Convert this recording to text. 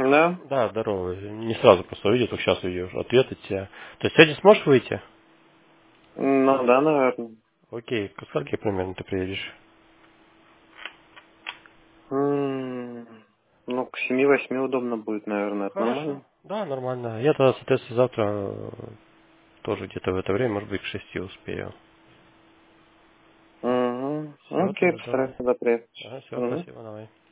Да? Да, здорово. Не сразу просто увидел, только сейчас увидел ответ от тебя. То есть сегодня сможешь выйти? Ну да, наверное. Окей, к скольки примерно ты приедешь? Ну, к 7-8 удобно будет, наверное. Это Хорошо. нормально? Да, нормально. Я тогда, соответственно, завтра тоже где-то в это время, может быть, к 6 успею. Угу. Все, Окей, тогда давай. постараюсь туда приехать. Ага, все, Угу. спасибо, давай.